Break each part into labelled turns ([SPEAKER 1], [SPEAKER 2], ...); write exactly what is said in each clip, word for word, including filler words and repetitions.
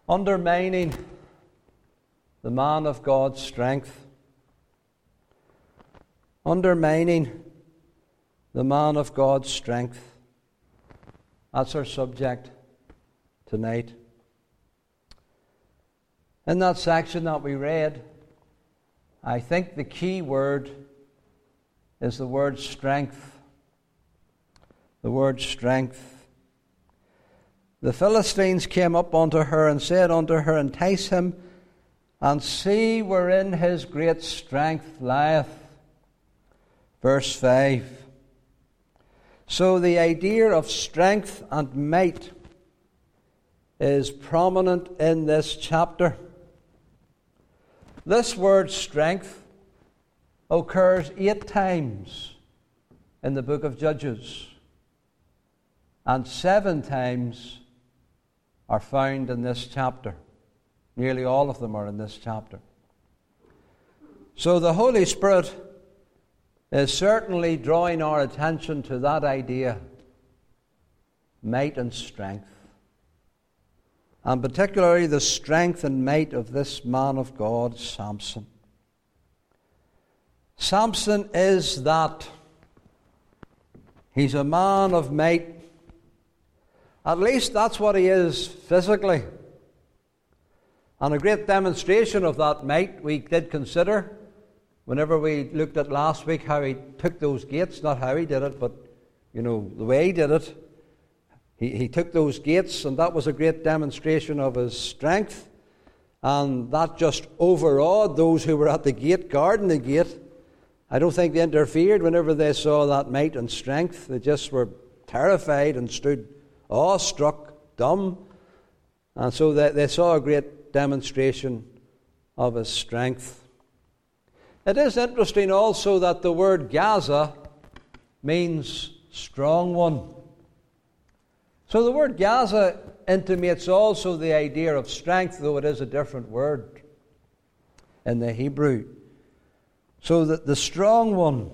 [SPEAKER 1] undermining the man of God's strength, undermining the man of God's strength. That's our subject tonight. In that section that we read, I think the key word is the word strength. The word strength. The Philistines came up unto her and said unto her, Entice him, and see wherein his great strength lieth. Verse five. So the idea of strength and might is prominent in this chapter. This word strength occurs eight times in the book of Judges, and seven times are found in this chapter. Nearly all of them are in this chapter. So the Holy Spirit is certainly drawing our attention to that idea, might and strength, and particularly the strength and might of this man of God, Samson. Samson is that. He's a man of might. At least that's what he is physically. And a great demonstration of that might we did consider whenever we looked at last week how he took those gates, not how he did it, but, you know, the way he did it. He, he took those gates, and that was a great demonstration of his strength. And that just overawed those who were at the gate, guarding the gate. I don't think they interfered whenever they saw that might and strength. They just were terrified and stood awestruck, dumb. And so they, they saw a great demonstration of his strength. It is interesting also that the word Gaza means strong one. So the word Gaza intimates also the idea of strength, though it is a different word in the Hebrew. So that the strong one,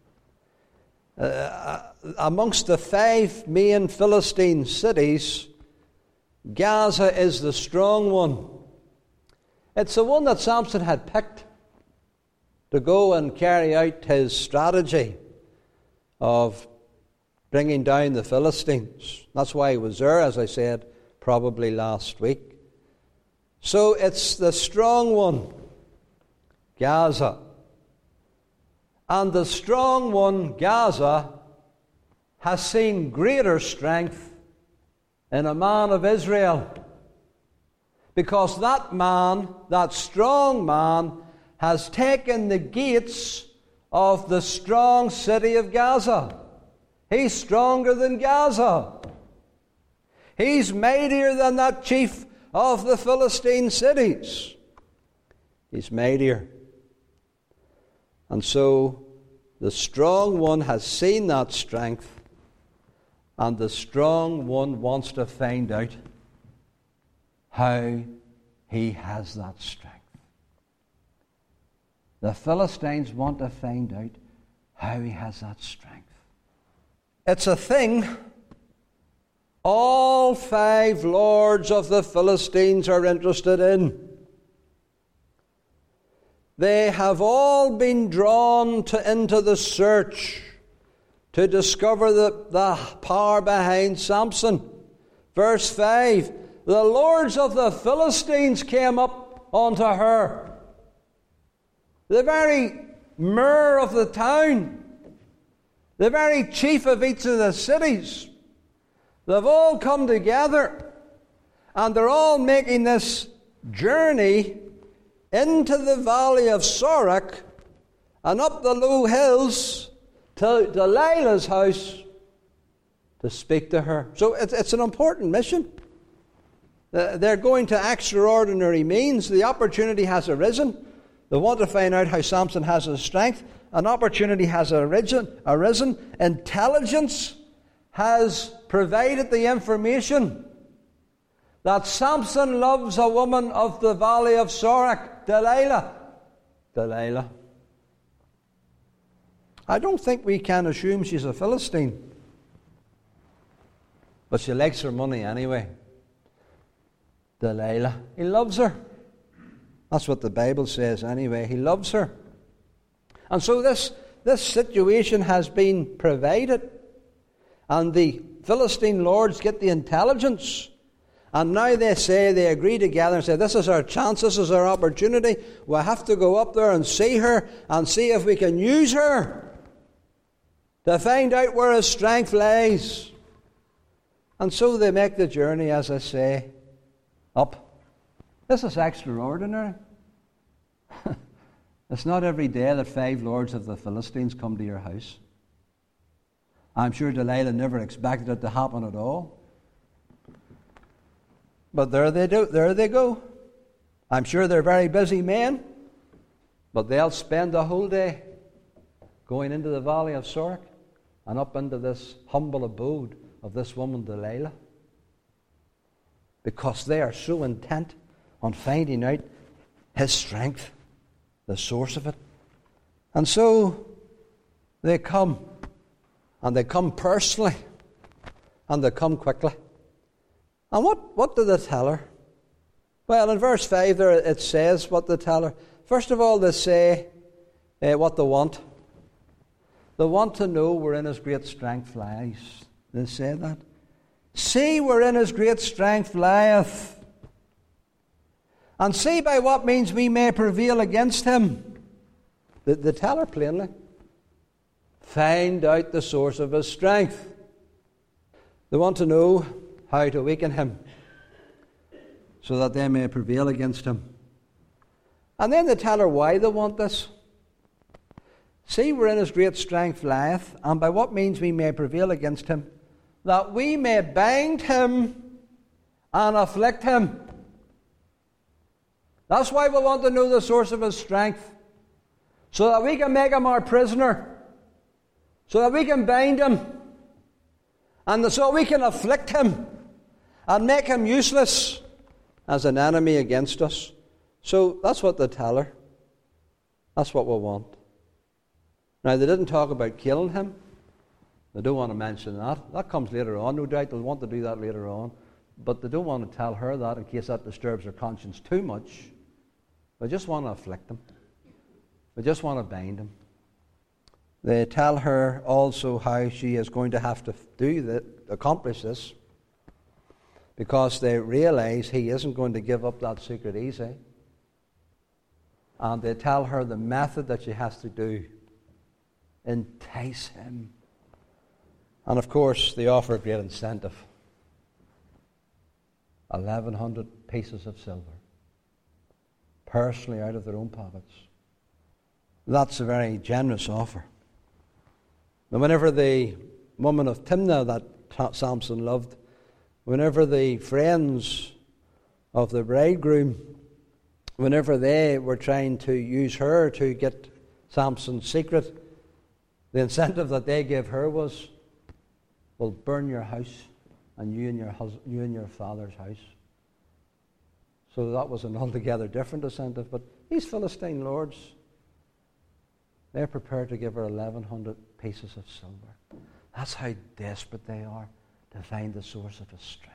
[SPEAKER 1] uh, amongst the five main Philistine cities, Gaza is the strong one. It's the one that Samson had picked to go and carry out his strategy of bringing down the Philistines. That's why he was there, as I said, probably last week. So it's the strong one, Gaza. And the strong one, Gaza, has seen greater strength in a man of Israel. Because that man, that strong man, has taken the gates of the strong city of Gaza. He's stronger than Gaza. He's mightier than that chief of the Philistine cities. He's mightier. And so the strong one has seen that strength, and the strong one wants to find out how he has that strength. The Philistines want to find out how he has that strength. It's a thing all five lords of the Philistines are interested in. They have all been drawn to, into the search to discover the, the power behind Samson. Verse five, the lords of the Philistines came up unto her. The very mayor of the town, the very chief of each of the cities, they've all come together, and they're all making this journey into the valley of Sorek and up the low hills to Delilah's house to speak to her. So it's, it's an important mission. Uh, they're going to extraordinary means. The opportunity has arisen. They want to find out how Samson has his strength. An opportunity has arisen. arisen. Intelligence has provided the information that Samson loves a woman of the valley of Sorek, Delilah. Delilah. I don't think we can assume she's a Philistine. But she likes her money anyway. Delilah. He loves her. That's what the Bible says anyway. He loves her. And so this, this situation has been provided. And the Philistine lords get the intelligence. And now they say, they agree together and say, this is our chance, this is our opportunity. We'll have to go up there and see her and see if we can use her to find out where his strength lies. And so they make the journey, as I say, up. This is extraordinary. It's not every day that five lords of the Philistines come to your house. I'm sure Delilah never expected it to happen at all. But there they do. There they go. I'm sure they're very busy men, but they'll spend the whole day going into the valley of Sorek and up into this humble abode of this woman Delilah, because they are so intent on finding out his strength, the source of it. And so they come, and they come personally, and they come quickly. And what, what do they tell her? Well, in verse five there it says what they tell her. First of all, they say uh, what they want. They want to know wherein his great strength lies. They say that. See wherein his great strength lieth, and see by what means we may prevail against him. They, they tell her plainly. Find out the source of his strength. They want to know how to weaken him, so that they may prevail against him. And then they tell her why they want this. See wherein his great strength lieth, and by what means we may prevail against him, that we may bind him and afflict him. That's why we want to know the source of his strength, so that we can make him our prisoner, so that we can bind him, and so we can afflict him and make him useless as an enemy against us. So that's what they tell her. That's what we want. Now, they didn't talk about killing him. They don't want to mention that. That comes later on. No doubt they'll want to do that later on. But they don't want to tell her that in case that disturbs her conscience too much. They just want to afflict him. They just want to bind him. They tell her also how she is going to have to do that, accomplish this, because they realize he isn't going to give up that secret easy. And they tell her the method that she has to do. Entice him. And of course, they offer a great incentive. eleven hundred pieces of silver. Personally out of their own pockets. That's a very generous offer. And whenever the woman of Timnah that Samson loved, whenever the friends of the bridegroom, whenever they were trying to use her to get Samson's secret, the incentive that they gave her was, "We'll burn your house, and you and your hus- you and your father's house." So that was an altogether different incentive. But these Philistine lords, they're prepared to give her eleven hundred pieces of silver. That's how desperate they are to find the source of his strength.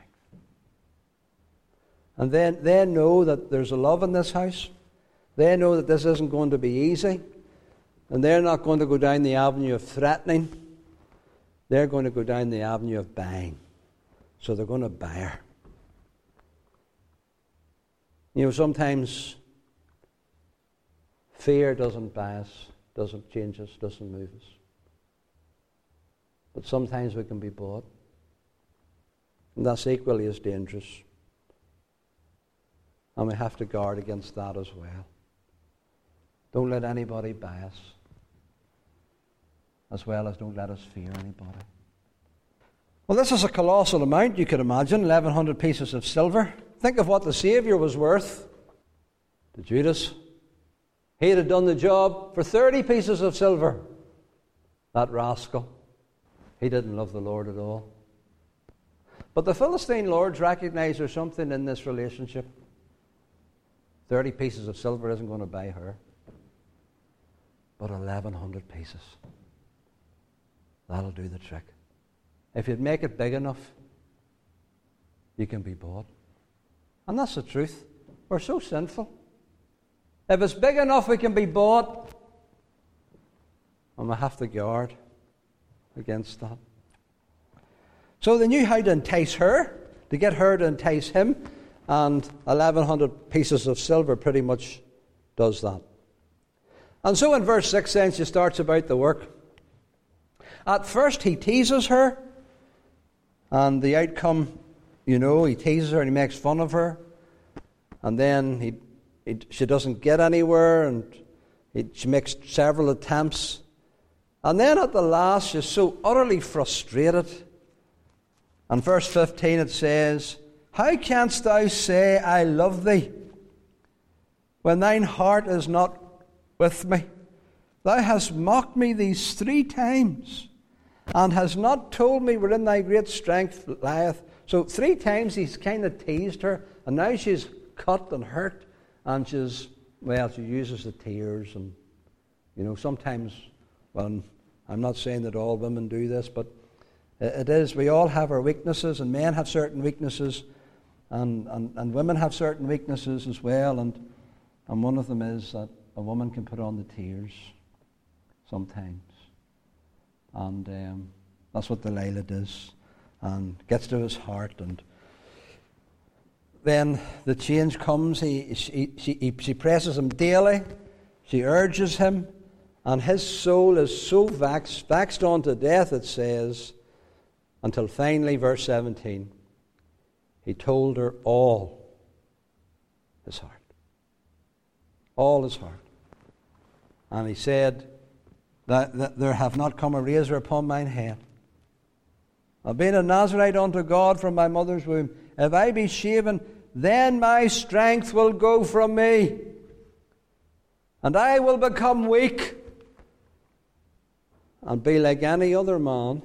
[SPEAKER 1] And then they know that there's a love in this house. They know that this isn't going to be easy. And they're not going to go down the avenue of threatening. They're going to go down the avenue of buying. So they're going to buy her. You know, sometimes fear doesn't buy us, doesn't change us, doesn't move us. But sometimes we can be bought. And that's equally as dangerous. And we have to guard against that as well. Don't let anybody buy us, as well as don't let us fear anybody. Well, this is a colossal amount, you could imagine, eleven hundred pieces of silver. Think of what the Saviour was worth to Judas. He'd have done the job for thirty pieces of silver. That rascal. He didn't love the Lord at all. But the Philistine lords recognize there's something in this relationship. thirty pieces of silver isn't going to buy her. But eleven hundred pieces. That'll do the trick. If you'd make it big enough, you can be bought. And that's the truth. We're so sinful. If it's big enough, we can be bought. And we have to guard against that. So they knew how to entice her, to get her to entice him, and eleven hundred pieces of silver pretty much does that. And so in verse six then she starts about the work. At first he teases her, and the outcome, you know, he teases her and he makes fun of her, and then he, he she doesn't get anywhere, and he, she makes several attempts. And then at the last she's so utterly frustrated. And verse fifteen it says, how canst thou say, I love thee, when thine heart is not with me? Thou hast mocked me these three times, and hast not told me wherein thy great strength lieth. So three times he's kind of teased her, and now she's cut and hurt, and she's, well, she uses the tears. And, you know, sometimes, well, I'm not saying that all women do this, but it is, we all have our weaknesses, and men have certain weaknesses, and, and, and women have certain weaknesses as well, and, and one of them is that a woman can put on the tears sometimes. And um, that's what Delilah does, and gets to his heart. And then the change comes. He, she, she, she presses him daily. She urges him, and his soul is so vexed, vexed unto death, it says, until finally, verse seventeen, he told her all his heart. All his heart. And he said, that, that there have not come a razor upon mine head. I've been a Nazarite unto God from my mother's womb. If I be shaven, then my strength will go from me, and I will become weak, and be like any other man.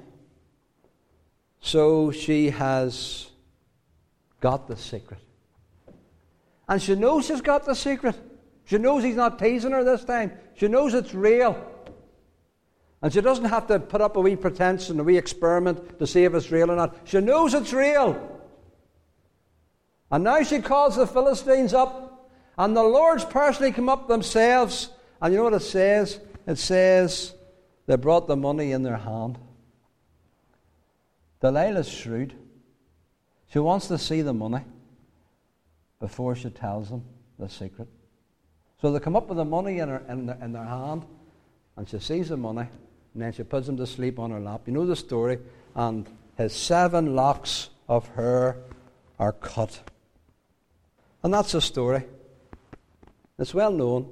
[SPEAKER 1] So she has got the secret. And she knows she's got the secret. She knows he's not teasing her this time. She knows it's real. And she doesn't have to put up a wee pretense and a wee experiment to see if it's real or not. She knows it's real. And now she calls the Philistines up, and the Lord's personally come up themselves. And you know what it says? It says they brought the money in their hand. Delilah's shrewd. She wants to see the money before she tells them the secret. So they come up with the money in, her, in, their, in their hand, and she sees the money, and then she puts him to sleep on her lap. You know the story. And his seven locks of hair are cut. And that's the story. It's well known.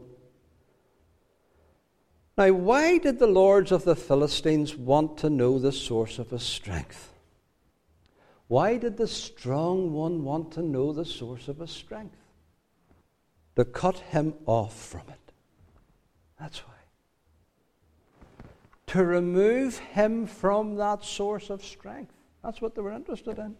[SPEAKER 1] Now, why did the lords of the Philistines want to know the source of his strength? Why did the strong one want to know the source of his strength? To cut him off from it. That's why. To remove him from that source of strength. That's what they were interested in.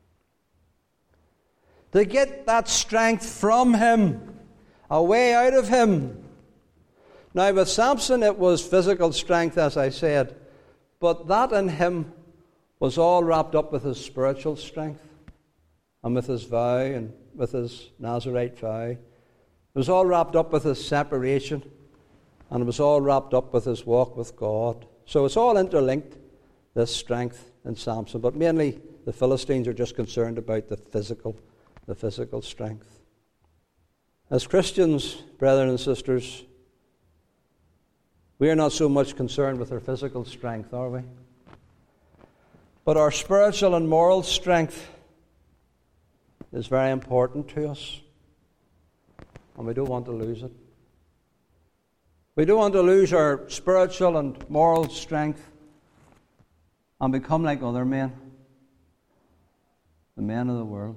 [SPEAKER 1] To get that strength from him, away out of him. Now with Samson it was physical strength, as I said, but that in him was all wrapped up with his spiritual strength, and with his vow, and with his Nazarite vow. It was all wrapped up with his separation, and it was all wrapped up with his walk with God. So it's all interlinked, this strength in Samson. But mainly the Philistines are just concerned about the physical, the physical strength. As Christians, brethren and sisters, we are not so much concerned with our physical strength, are we? But our spiritual and moral strength is very important to us, and we don't want to lose it. We don't want to lose our spiritual and moral strength and become like other men, the men of the world,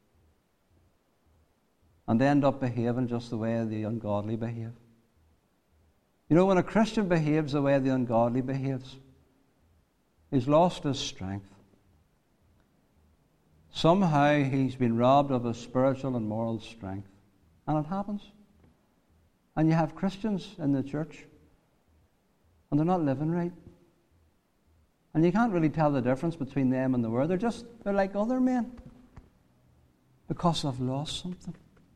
[SPEAKER 1] and end up behaving just the way the ungodly behave. You know, when a Christian behaves the way the ungodly behaves, he's lost his strength. Somehow he's been robbed of his spiritual and moral strength. And it happens. And you have Christians in the church, and they're not living right. And you can't really tell the difference between them and the world. They're just, they're like other men. Because they've lost something.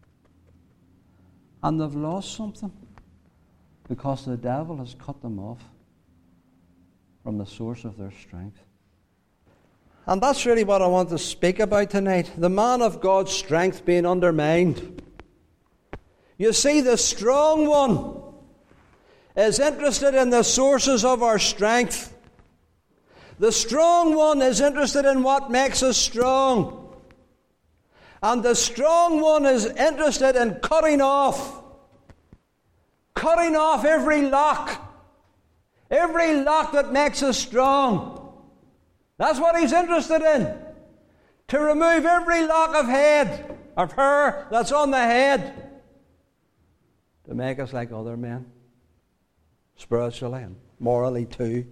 [SPEAKER 1] And they've lost something because the devil has cut them off from the source of their strength. And that's really what I want to speak about tonight. The man of God's strength being undermined. You see, the strong one is interested in the sources of our strength. The strong one is interested in what makes us strong. And the strong one is interested in cutting off. Cutting off every lock. Every lock that makes us strong. That's what he's interested in. To remove every lock of head, of hair that's on the head. To make us like other men. Spiritually and morally too.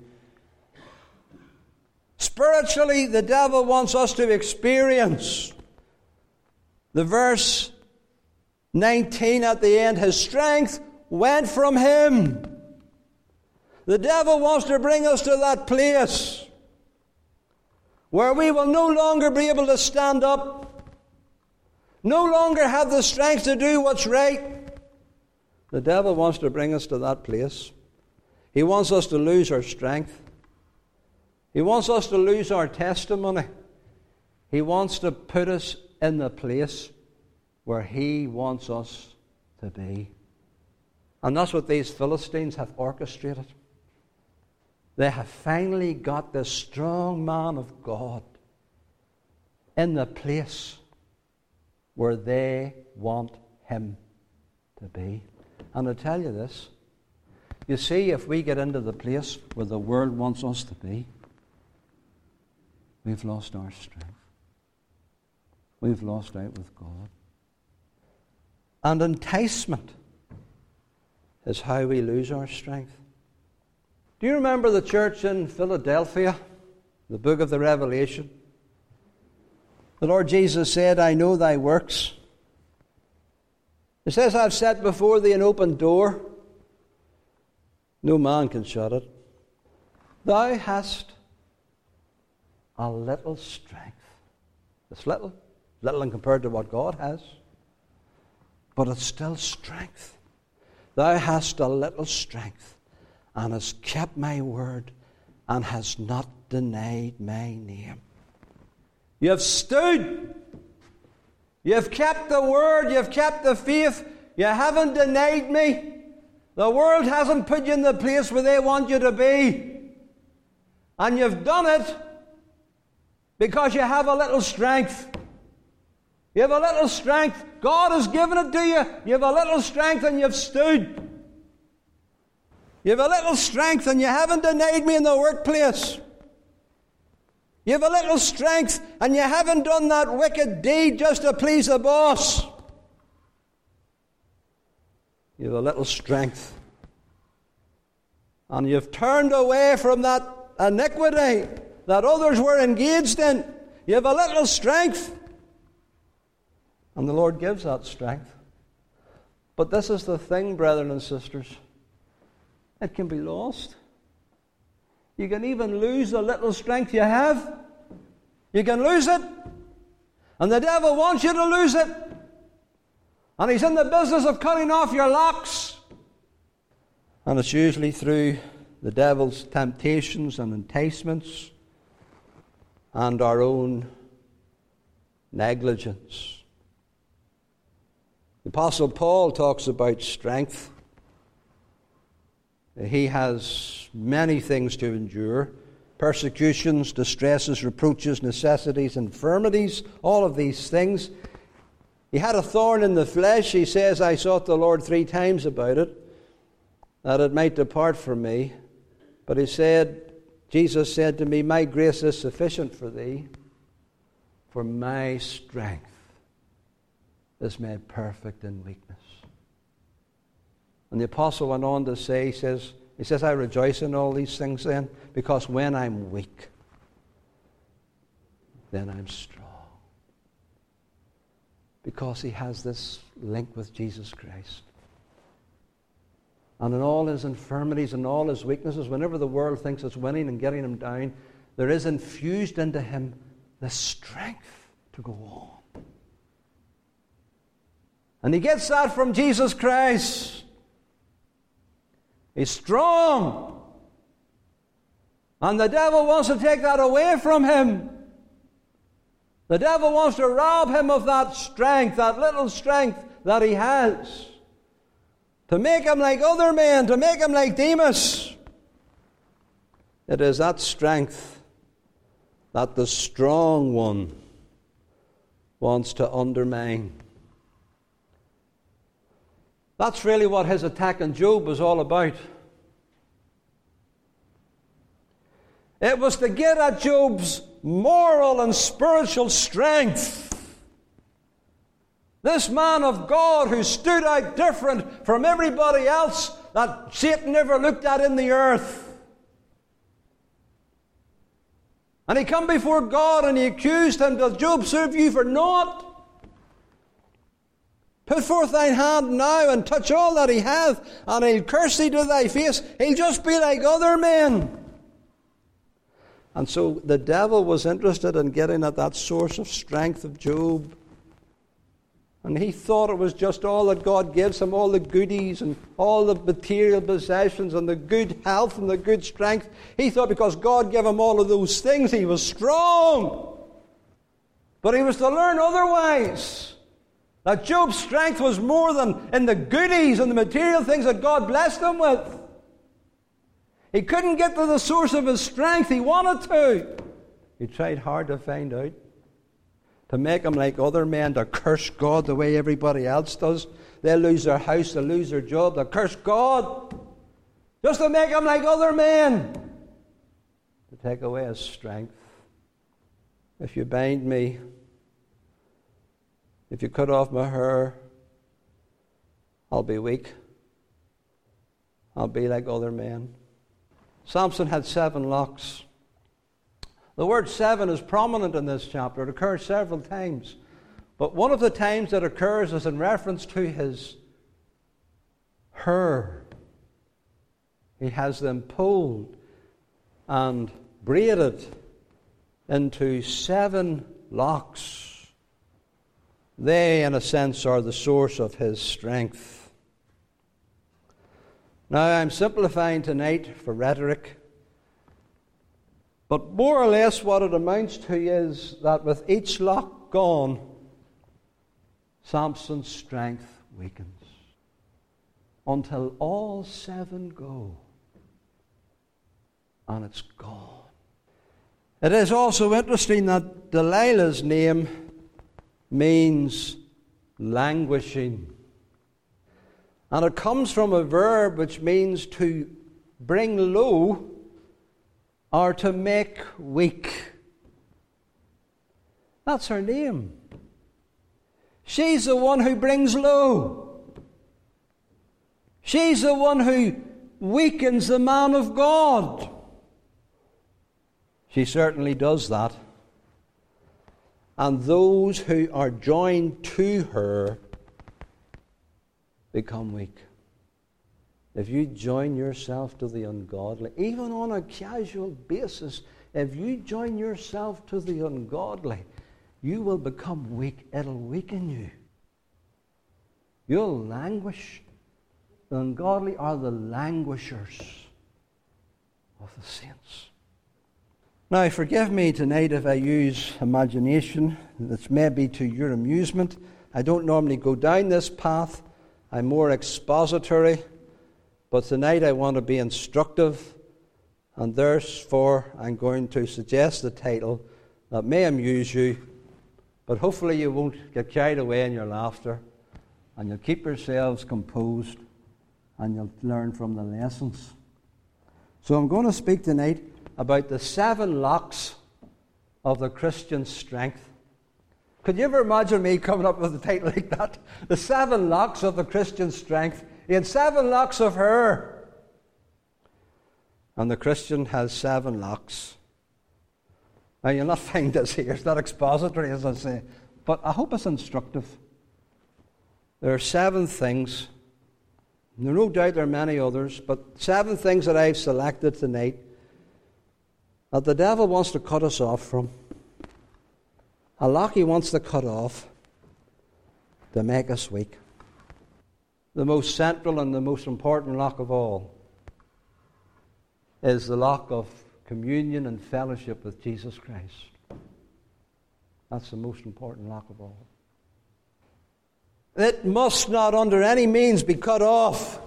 [SPEAKER 1] Spiritually, the devil wants us to experience. The verse nineteen at the end, his strength went from him. The devil wants to bring us to that place where we will no longer be able to stand up, no longer have the strength to do what's right. The devil wants to bring us to that place. He wants us to lose our strength. He wants us to lose our testimony. He wants to put us in the place where he wants us to be. And that's what these Philistines have orchestrated. They have finally got this strong man of God in the place where they want him to be. And I tell you this, you see, if we get into the place where the world wants us to be, we've lost our strength. We've lost out with God. And enticement is how we lose our strength. Do you remember the church in Philadelphia, the book of the Revelation? The Lord Jesus said, I know thy works. It says, I've set before thee an open door. No man can shut it. Thou hast a little strength. It's little. Little in compared to what God has. But it's still strength. Thou hast a little strength, and hast kept my word, and hast not denied my name. You have stood. You have kept the word. You have kept the faith. You haven't denied me. The world hasn't put you in the place where they want you to be. And you've done it because you have a little strength. You have a little strength. God has given it to you. You have a little strength and you've stood. You have a little strength and you haven't denied me in the workplace. You have a little strength and you haven't done that wicked deed just to please the boss. You have a little strength. And you've turned away from that iniquity that others were engaged in. You have a little strength. And the Lord gives that strength. But this is the thing, brethren and sisters. It can be lost. You can even lose the little strength you have. You can lose it. And the devil wants you to lose it. And he's in the business of cutting off your locks. And it's usually through the devil's temptations and enticements and our own negligence. The Apostle Paul talks about strength. He has many things to endure. Persecutions, distresses, reproaches, necessities, infirmities, all of these things. He had a thorn in the flesh. He says, I sought the Lord three times about it, that it might depart from me. But he said, Jesus said to me, my grace is sufficient for thee, for my strength is made perfect in weakness. And the apostle went on to say, he says, he says, I rejoice in all these things then, because when I'm weak, then I'm strong. Because he has this link with Jesus Christ. And in all his infirmities and all his weaknesses, whenever the world thinks it's winning and getting him down, there is infused into him the strength to go on. And he gets that from Jesus Christ. He's strong. And the devil wants to take that away from him. The devil wants to rob him of that strength, that little strength that he has. To make him like other men, to make him like Demas. It is that strength that the strong one wants to undermine. That's really what his attack on Job was all about. It was to get at Job's moral and spiritual strength. This man of God who stood out different from everybody else that Satan never looked at in the earth. And he come before God and he accused him, does Job serve you for naught? Put forth thine hand now and touch all that he hath, and he'll curse thee to thy face. He'll just be like other men. And so the devil was interested in getting at that source of strength of Job. And he thought it was just all that God gives him, all the goodies and all the material possessions and the good health and the good strength. He thought because God gave him all of those things, he was strong. But he was to learn otherwise. That Job's strength was more than in the goodies and the material things that God blessed him with. He couldn't get to the source of his strength. He wanted to. He tried hard to find out. To make him like other men, to curse God the way everybody else does. They'll lose their house, they'll lose their job, they'll curse God. Just to make him like other men. To take away his strength. If you bind me, if you cut off my hair, I'll be weak. I'll be like other men. Samson had seven locks. The word seven is prominent in this chapter. It occurs several times. But one of the times it occurs is in reference to his hair. He has them pulled and braided into seven locks. They, in a sense, are the source of his strength. Now, I'm simplifying tonight for rhetoric. But more or less what it amounts to is that with each lock gone, Samson's strength weakens. Until all seven go. And it's gone. It is also interesting that Delilah's name means languishing. And it comes from a verb which means to bring low or to make weak. That's her name. She's the one who brings low. She's the one who weakens the man of God. She certainly does that. And those who are joined to her become weak. If you join yourself to the ungodly, even on a casual basis, if you join yourself to the ungodly, you will become weak. It'll weaken you. You'll languish. The ungodly are the languishers of the saints. Now, forgive me tonight if I use imagination that's maybe to your amusement. I don't normally go down this path. I'm more expository. But tonight I want to be instructive, and therefore I'm going to suggest a title that may amuse you, but hopefully you won't get carried away in your laughter, and you'll keep yourselves composed, and you'll learn from the lessons. So I'm going to speak tonight about the seven locks of the Christian strength. Could you ever imagine me coming up with a title like that? The seven locks of the Christian strength. He had seven locks of hair. And the Christian has seven locks. Now, you'll not find this here. It's not expository, as I say. But I hope it's instructive. There are seven things. There no doubt there are many others, but seven things that I've selected tonight that the devil wants to cut us off from. A lock he wants to cut off to make us weak. the most central and the most important lock of all is the lock of communion and fellowship with Jesus Christ. That's the most important lock of all. It must not under any means be cut off.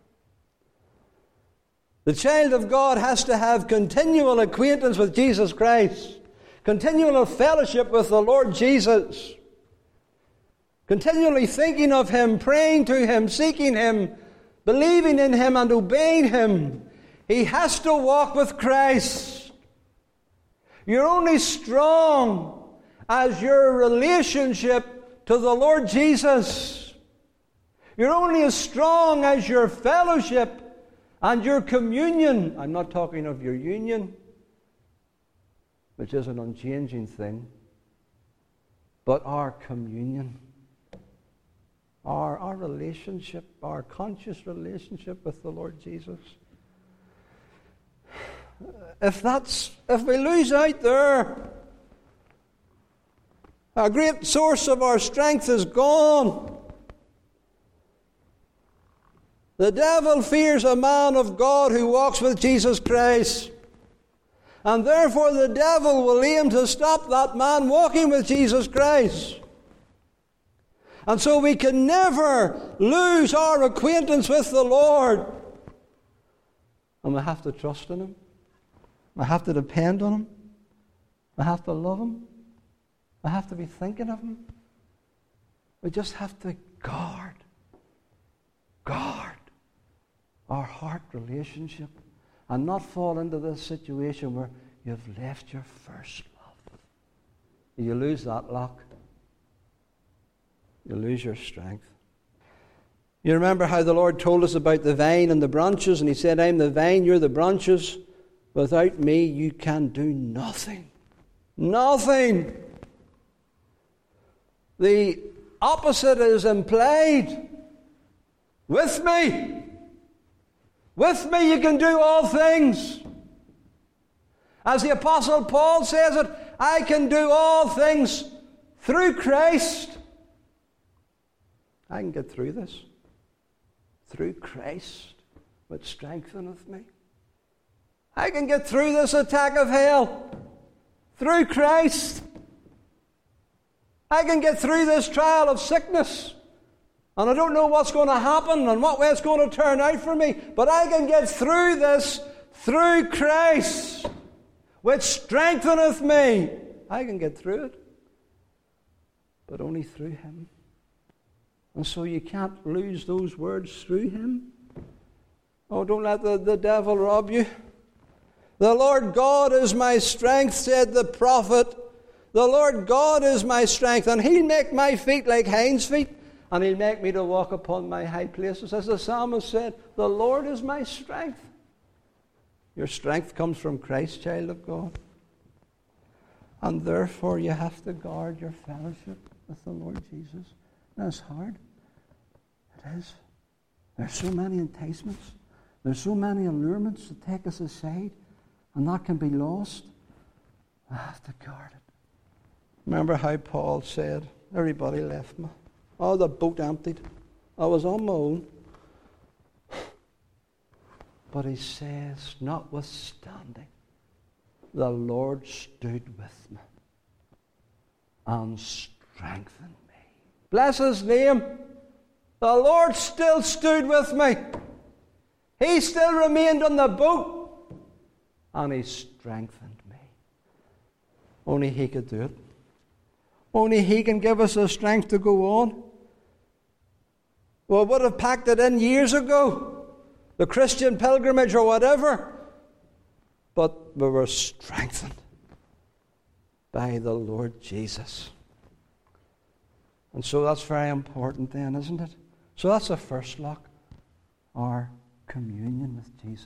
[SPEAKER 1] The child of God has to have continual acquaintance with Jesus Christ, continual fellowship with the Lord Jesus, continually thinking of Him, praying to Him, seeking Him, believing in Him and obeying Him. He has to walk with Christ. You're only strong as your relationship to the Lord Jesus. You're only as strong as your fellowship and your communion. I'm not talking of your union, which is an unchanging thing, but our communion. Our, our relationship, our conscious relationship with the Lord Jesus. If that's, if we lose out there, a great source of our strength is gone. The devil fears a man of God who walks with Jesus Christ. And therefore the devil will aim to stop that man walking with Jesus Christ. And so we can never lose our acquaintance with the Lord. And we have to trust in Him. We have to depend on Him. We have to love Him. We have to be thinking of Him. We just have to guard, guard our heart relationship and not fall into this situation where you've left your first love. You lose that lock. You lose your strength. You remember how the Lord told us about the vine and the branches, and He said, I'm the vine, you're the branches. Without me, you can do nothing. Nothing. The opposite is implied. With me. With me you can do all things. As the Apostle Paul says it, I can do all things through Christ. I can get through this. Through Christ, which strengtheneth me. I can get through this attack of hell. Through Christ. I can get through this trial of sickness. And I don't know what's going to happen and what way it's going to turn out for me. But I can get through this through Christ, which strengtheneth me. I can get through it. But only through Him. And so you can't lose those words, through Him. Oh, don't let the, the devil rob you. The Lord God is my strength, said the prophet. The Lord God is my strength, and He'll make my feet like hinds' feet, and He'll make me to walk upon my high places. As the psalmist said, the Lord is my strength. Your strength comes from Christ, child of God. And therefore you have to guard your fellowship with the Lord Jesus. That's hard. It is. There's so many enticements. There's so many allurements that take us aside, and that can be lost. I have to guard it. Remember how Paul said, everybody left me. Oh, the boat emptied. I was on my own. But he says, notwithstanding, the Lord stood with me and strengthened me. Bless His name. The Lord still stood with me. He still remained on the boat. And He strengthened me. Only He could do it. Only He can give us the strength to go on. We would have packed it in years ago. The Christian pilgrimage or whatever. But we were strengthened by the Lord Jesus. And so that's very important then, isn't it? So that's the first lock. Our communion with Jesus.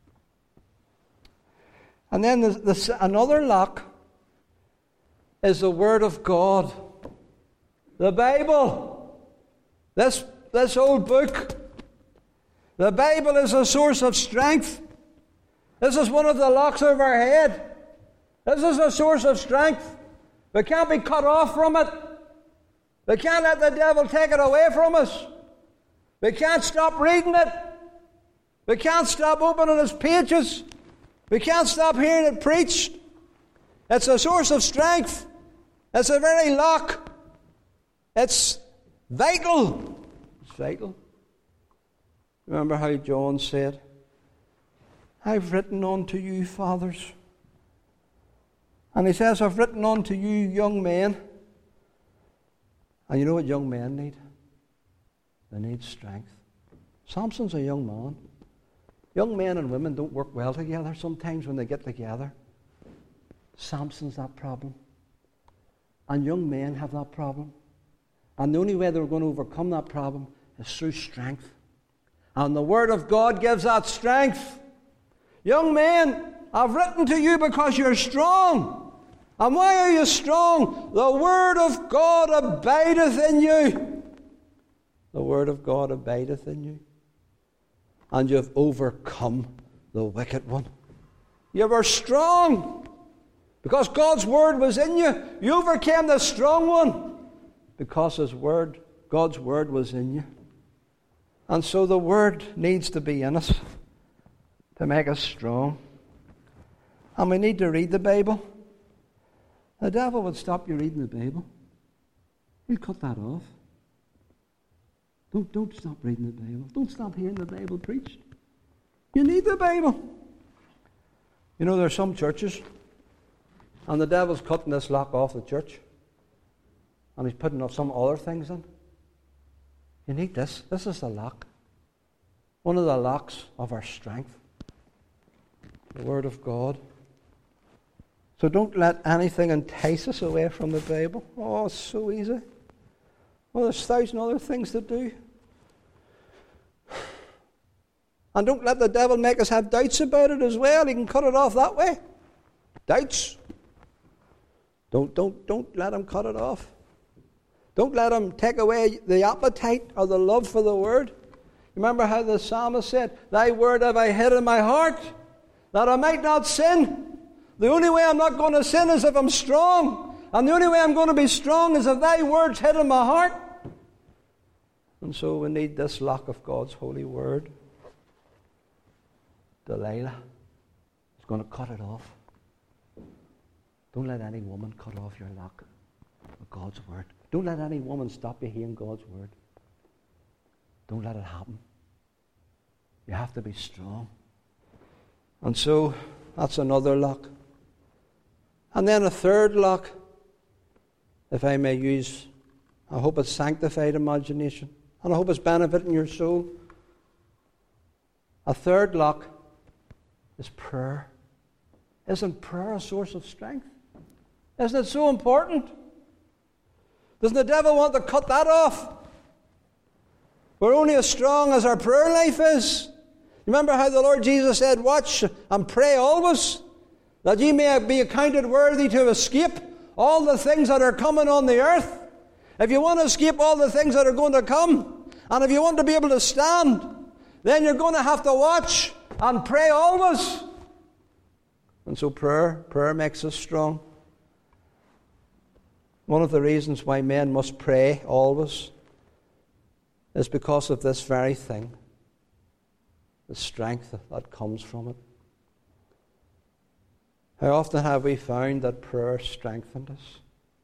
[SPEAKER 1] And then the, the, another lock is the Word of God. The Bible. This, this old book. The Bible is a source of strength. This is one of the locks of our head. This is a source of strength. We can't be cut off from it. We can't let the devil take it away from us. We can't stop reading it. We can't stop opening its pages. We can't stop hearing it preached. It's a source of strength. It's a very lock. It's vital. It's vital. Remember how John said, I've written unto you, fathers. And he says, I've written unto you, young men. And you know what young men need? They need strength. Samson's a young man. Young men and women don't work well together sometimes when they get together. Samson's that problem. And young men have that problem. And the only way they're going to overcome that problem is through strength. And the Word of God gives that strength. Young men, I've written to you because you're strong. And why are you strong? The Word of God abideth in you. The Word of God abideth in you. And you've overcome the wicked one. You were strong. Because God's Word was in you. You overcame the strong one. Because His Word, God's Word was in you. And so the Word needs to be in us to make us strong. And we need to read the Bible. The devil would stop you reading the Bible. He'll cut that off. Don't, don't stop reading the Bible. Don't stop hearing the Bible preached. You need the Bible. You know, there are some churches, and the devil's cutting this lock off the church, and he's putting some other things in. You need this. This is the lock. One of the locks of our strength. The Word of God. So don't let anything entice us away from the Bible. Oh, it's so easy. Well, there's a thousand other things to do. And don't let the devil make us have doubts about it as well. He can cut it off that way. Doubts. Don't, don't, don't let him cut it off. Don't let him take away the appetite or the love for the Word. Remember how the psalmist said, Thy Word have I hid in my heart, that I might not sin. The only way I'm not going to sin is if I'm strong. And the only way I'm going to be strong is if Thy Word's hid in my heart. And so we need this lock of God's holy Word. Delilah is going to cut it off. Don't let any woman cut off your lock of God's Word. Don't let any woman stop you hearing God's Word. Don't let it happen. You have to be strong. And so, that's another lock. And then a third lock, if I may use, I hope it's sanctified imagination, and I hope it's benefiting your soul. A third lock is prayer. Isn't prayer a source of strength? Isn't it so important? Doesn't the devil want to cut that off? We're only as strong as our prayer life is. Remember how the Lord Jesus said, watch and pray always, that ye may be accounted worthy to escape all the things that are coming on the earth. If you want to escape all the things that are going to come, and if you want to be able to stand, then you're going to have to watch and pray always. And so prayer, prayer makes us strong. One of the reasons why men must pray always is because of this very thing, the strength that comes from it. How often have we found that prayer strengthened us?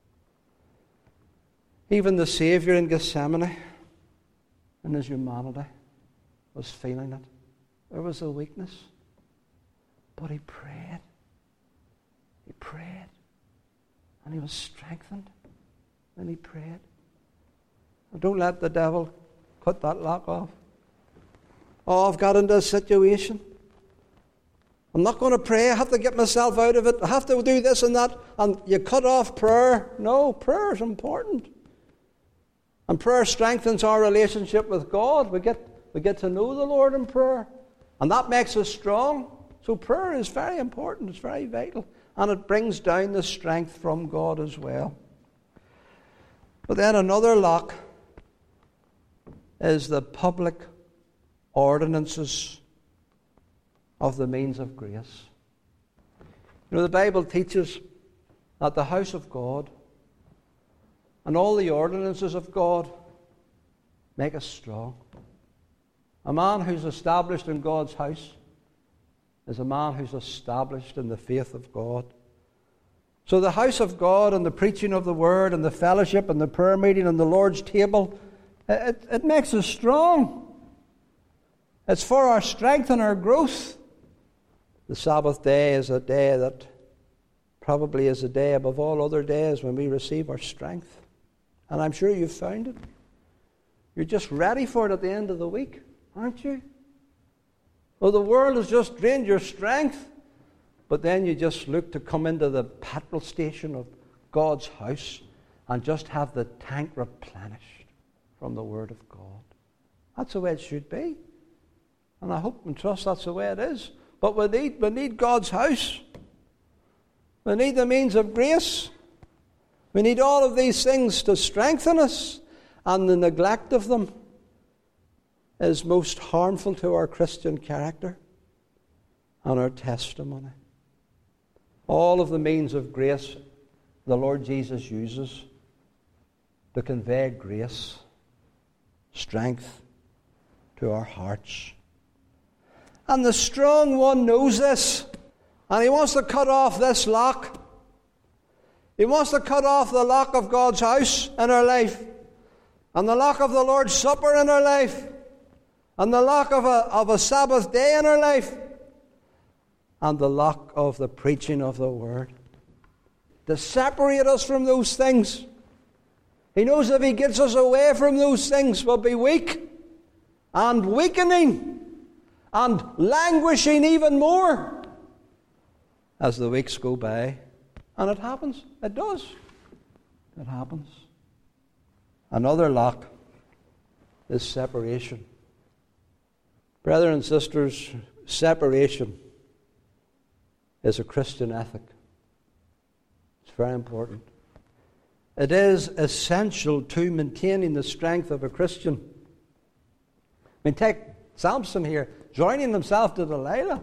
[SPEAKER 1] Even the Saviour in Gethsemane, in his humanity, was feeling it. There was a weakness. But he prayed. He prayed. And he was strengthened. And he prayed. Don't let the devil cut that lock off. Oh, I've got into a situation. I'm not going to pray. I have to get myself out of it. I have to do this and that. And you cut off prayer. No, prayer is important. And prayer strengthens our relationship with God. We get, we get to know the Lord in prayer. And that makes us strong. So prayer is very important. It's very vital. And it brings down the strength from God as well. But then another lock is the public ordinances of the means of grace. You know, the Bible teaches that the house of God and all the ordinances of God make us strong. A man who's established in God's house is a man who's established in the faith of God. So the house of God and the preaching of the word and the fellowship and the prayer meeting and the Lord's table, it, it makes us strong. It's for our strength and our growth. The Sabbath day is a day that probably is a day above all other days when we receive our strength. And I'm sure you've found it. You're just ready for it at the end of the week, aren't you? Well, the world has just drained your strength, but then you just look to come into the petrol station of God's house and just have the tank replenished from the Word of God. That's the way it should be. And I hope and trust that's the way it is. But we need, we need God's house. We need the means of grace. We need all of these things to strengthen us. And the neglect of them is most harmful to our Christian character and our testimony. All of the means of grace the Lord Jesus uses to convey grace, strength to our hearts. And the strong one knows this, and he wants to cut off this lock. He wants to cut off the lock of God's house in our life, and the lock of the Lord's Supper in our life, and the lock of a, of a Sabbath day in our life, and the lock of the preaching of the Word. To separate us from those things. He knows if he gets us away from those things, we'll be weak and weakening and languishing even more as the weeks go by. And it happens. It does. It happens. Another lock is separation. Brothers and sisters, separation is a Christian ethic. It's very important. It is essential to maintaining the strength of a Christian. I mean, take Samson here, joining himself to Delilah.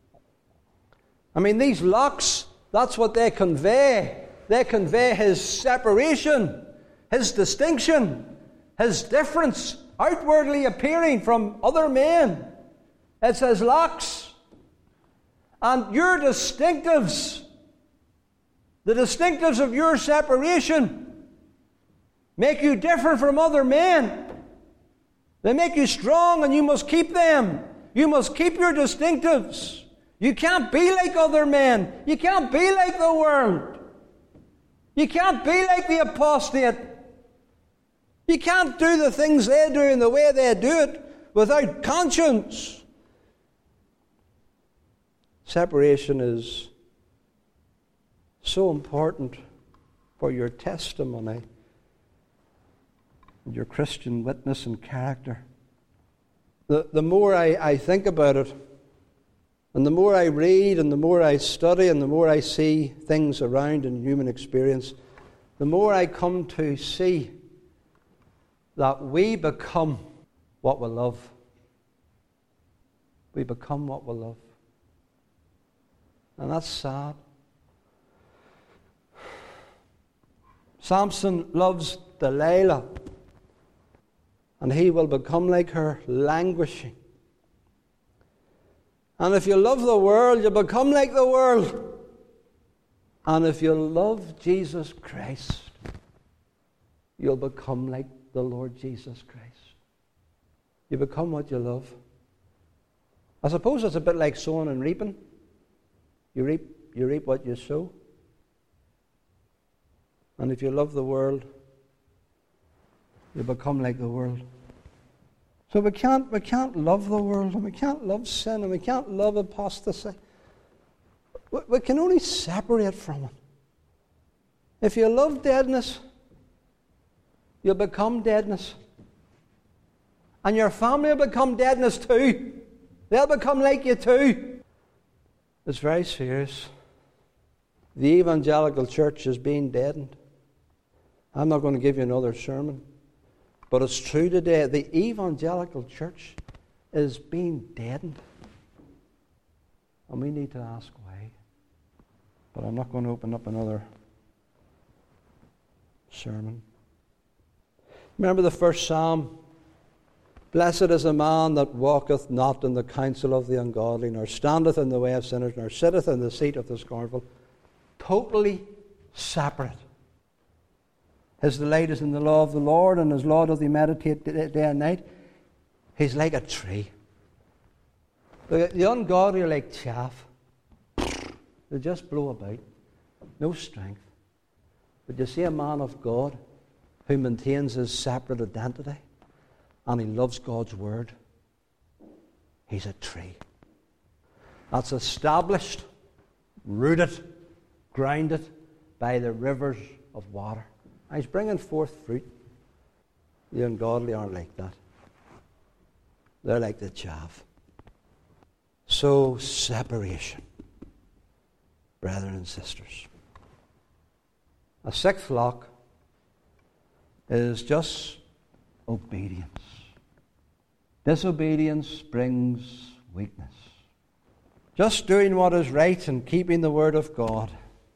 [SPEAKER 1] I mean, these locks, that's what they convey. They convey his separation, his distinction, his difference, outwardly appearing from other men. It says locks. And your distinctives, the distinctives of your separation, make you different from other men. They make you strong, and you must keep them. You must keep your distinctives. You can't be like other men. You can't be like the world. You can't be like the apostate. You can't do the things they do in the way they do it without conscience. Separation is so important for your testimony, your Christian witness and character. The, the more I, I think about it, and the more I read, and the more I study, and the more I see things around in human experience, the more I come to see that we become what we love. We become what we love. And that's sad. Samson loves Delilah, and he will become like her, languishing. And if you love the world, you become like the world. And if you love Jesus Christ, you'll become like the Lord Jesus Christ. You become what you love. I suppose it's a bit like sowing and reaping. You reap, you reap what you sow. And if you love the world, you become like the world. So we can't, we can't love the world, and we can't love sin, and we can't love apostasy. We, we can only separate from it. If you love deadness, you'll become deadness. And your family will become deadness too. They'll become like you too. It's very serious. The evangelical church is being deadened. I'm not going to give you another sermon, but it's true today. The evangelical church is being deadened. And we need to ask why. But I'm not going to open up another sermon. Remember the first psalm? Blessed is a man that walketh not in the counsel of the ungodly, nor standeth in the way of sinners, nor sitteth in the seat of the scornful. Totally separate. His delight is in the law of the Lord, and his law doth he meditate day and night. He's like a tree. The, the ungodly are like chaff. They just blow about. No strength. But you see a man of God who maintains his separate identity, and he loves God's word. He's a tree. That's established, rooted, grounded by the rivers of water. And he's bringing forth fruit. The ungodly aren't like that. They're like the chaff. So, separation, brethren and sisters. A sixth lock is just obedience. Disobedience brings weakness. Just doing what is right and keeping the word of God.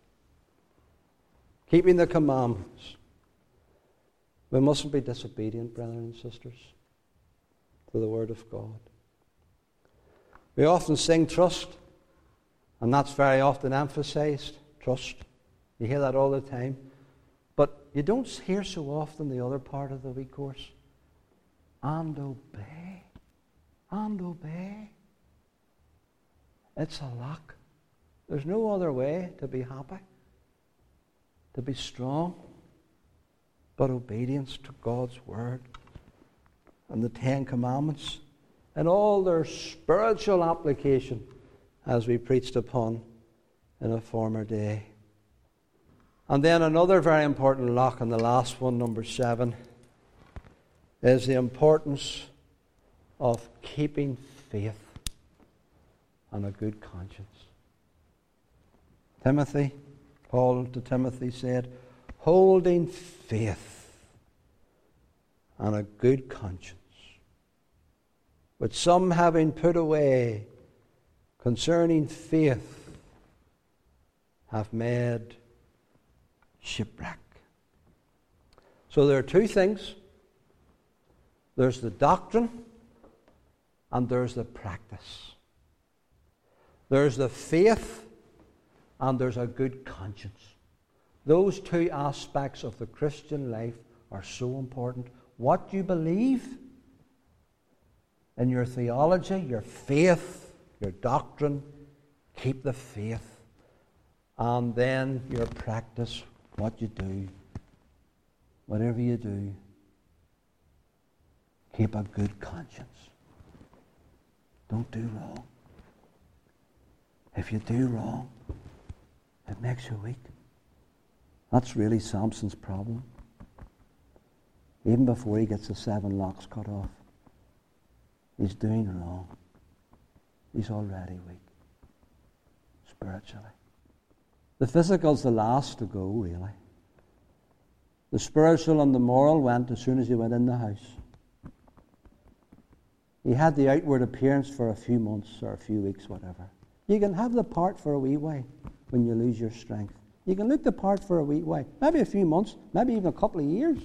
[SPEAKER 1] Keeping the commandments. We mustn't be disobedient, brethren and sisters, to the word of God. We often sing trust, and that's very often emphasized, trust. You hear that all the time. But you don't hear so often the other part of the wee course. And obey. And obey. It's a lock. There's no other way to be happy, to be strong, but obedience to God's word and the Ten Commandments and all their spiritual application, as we preached upon in a former day. And then another very important lock, and the last one, number seven, is the importance of keeping faith and a good conscience. Timothy, Paul to Timothy said, holding faith and a good conscience, which some having put away concerning faith have made shipwreck. So there are two things. There's the doctrine and there's the practice. There's the faith and there's a good conscience. Those two aspects of the Christian life are so important. What you believe in your theology, your faith, your doctrine, keep the faith. And then your practice, what you do, whatever you do, keep a good conscience. Don't do wrong. If you do wrong, it makes you weak. That's really Samson's problem. Even before he gets the seven locks cut off, he's doing wrong. He's already weak, spiritually. The physical's the last to go, really. The spiritual and the moral went as soon as he went in the house. He had the outward appearance for a few months or a few weeks, whatever. You can have the part for a wee while when you lose your strength. You can look the part for a wee while, maybe a few months, maybe even a couple of years.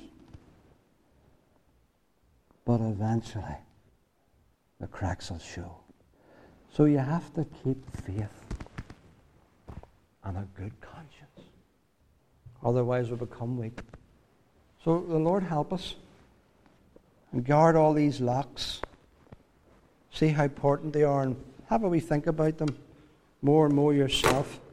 [SPEAKER 1] But eventually, the cracks will show. So you have to keep faith and a good conscience. Otherwise, we become weak. So the Lord help us and guard all these locks. See how important they are and have a wee think about them more and more yourself.